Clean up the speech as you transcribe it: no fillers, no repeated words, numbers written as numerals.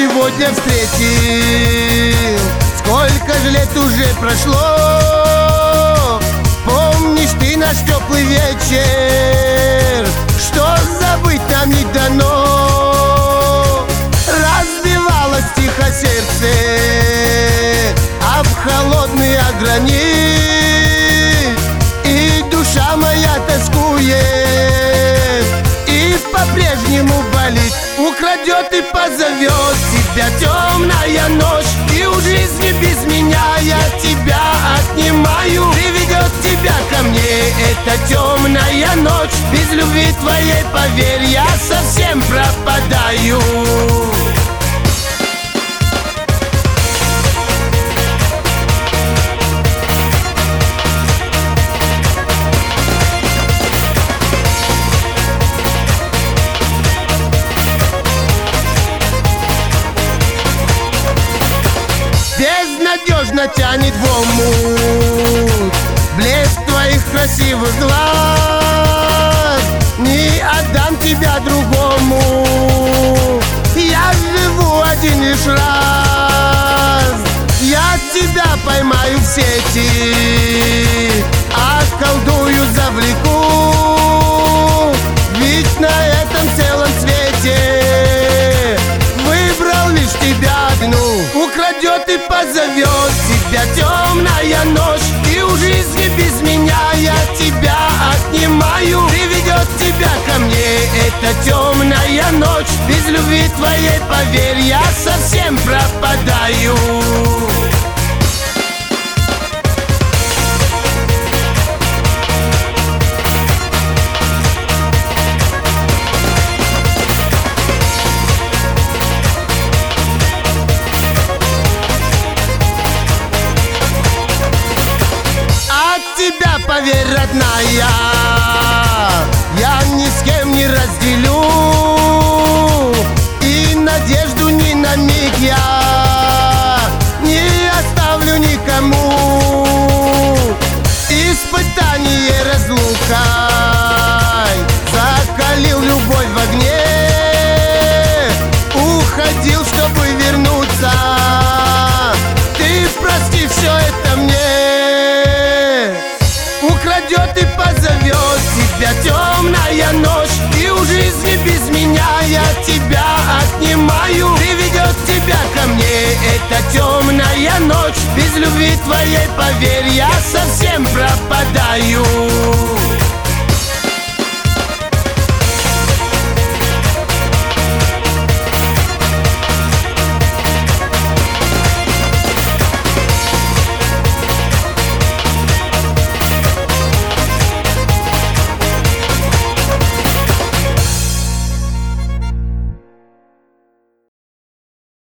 сегодня встретил. Сколько же лет уже прошло, помнишь ты наш теплый вечер, что забыть нам не дано. Разбивалось тихо сердце об холодный гранит, и душа моя тоскует, и по-прежнему болит. Украдет и позовет тебя темная ночь, и у жизни без меня я тебя отнимаю. Приведет тебя ко мне эта темная ночь, без любви твоей, поверь, я совсем пропадаю. Безнадежно тянет в омут блеск твоих красивых глаз. Не отдам тебя другому, я живу один лишь раз. Я тебя поймаю в сети, околдую, завлеку, ведь на этом целом свете выбрал лишь тебя одну. Украдет и позовет тебя темная ночь, и у жизни без меня я тебя отнимаю. Приведет тебя ко мне эта темная ночь, без любви твоей, поверь, я совсем пропадаю. Тебя, поверь, родная, я ни с кем не разделю, и надежду ни на миг я не оставлю никому. Испытание разлукой закалил любовь в огне, уходил, чтобы вернуться. Ты прости все это мне. Украдет и позовет тебя темная ночь, и у жизни без меня я тебя отнимаю. Приведет тебя ко мне эта темная ночь, без любви твоей, поверь, я совсем пропадаю.